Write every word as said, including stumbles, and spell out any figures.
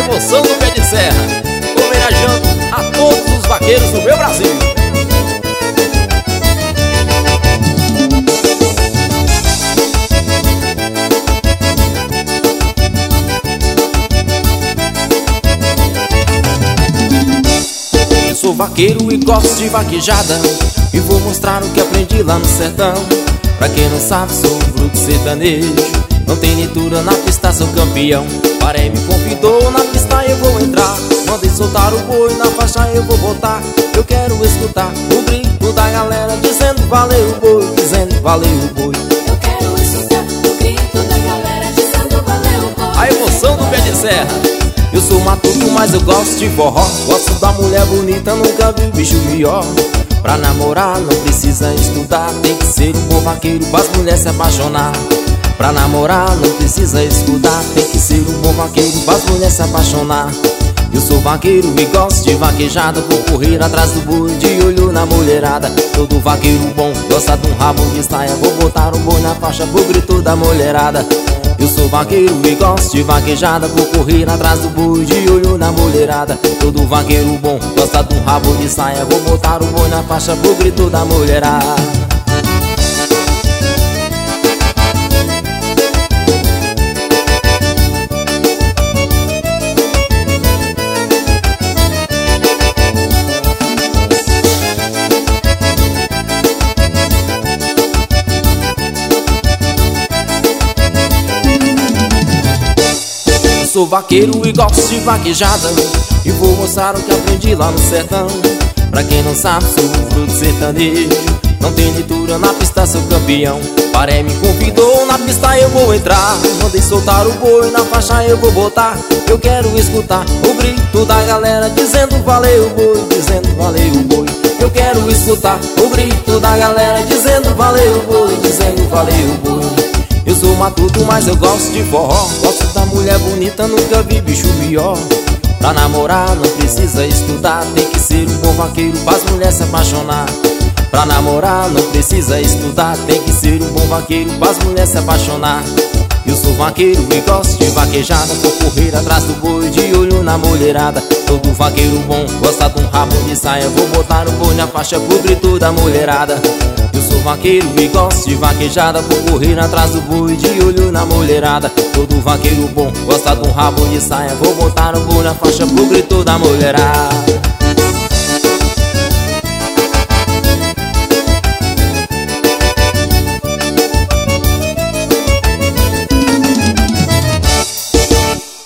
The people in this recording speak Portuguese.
emoção do pé de serra, homenageando a todos os vaqueiros do meu Brasil. Eu sou vaqueiro e gosto de vaquejada, e vou mostrar o que aprendi lá no sertão. Pra quem não sabe, sou fruto sertanejo, não tem leitura na pista, sou campeão. Parei, me convidou, na pista eu vou entrar. Mandei soltar o boi, na faixa eu vou botar. Eu quero escutar o grito da galera dizendo valeu o boi, dizendo valeu o boi. Eu quero escutar o grito da galera dizendo valeu o boi. A emoção do pé de serra. Eu sou matuto, mas eu gosto de forró. Gosto da mulher bonita, nunca vi bicho melhor. Pra namorar não precisa estudar, tem que ser um bom vaqueiro pras mulheres se apaixonar. Pra namorar não precisa estudar, tem que ser um bom vaqueiro pras mulheres se apaixonar. Eu sou vaqueiro e gosto de vaquejada, vou correr atrás do boi, de olho na mulherada. Todo vaqueiro bom gosta de um rabo de saia, vou botar um boi na faixa pro grito da mulherada. Eu sou vaqueiro e gosto de vaquejada, vou correr atrás do boi, de olho na mulherada. Todo vaqueiro bom gosta de um rabo de saia, vou botar o boi na faixa pro grito da mulherada. Sou vaqueiro e gosto de vaquejada, e vou mostrar o que aprendi lá no sertão. Pra quem não sabe, sou fruto sertanejo, não tem leitura na pista, sou campeão. Paré me convidou, na pista eu vou entrar. Mandei soltar o boi, na faixa eu vou botar. Eu quero escutar o grito da galera dizendo valeu o boi, dizendo valeu o boi. Eu quero escutar o grito da galera dizendo valeu o boi, dizendo valeu o boi. Eu sou matuto, mas eu gosto de forró. Gosto da mulher bonita, nunca vi bicho melhor. Pra namorar não precisa estudar, tem que ser um bom vaqueiro pras mulheres se apaixonar. Pra namorar não precisa estudar, tem que ser um bom vaqueiro pras mulheres se apaixonar. Eu sou vaqueiro e gosto de vaquejada, vou correr atrás do boi, de olho na mulherada. Todo vaqueiro bom gosta de um rabo de saia, vou botar o boi na faixa pro grito da mulherada. Eu sou vaqueiro e gosto de vaquejada, vou correr atrás do boi, de olho na mulherada. Todo vaqueiro bom gosta de um rabo de saia, vou botar o boi na faixa pro grito da mulherada.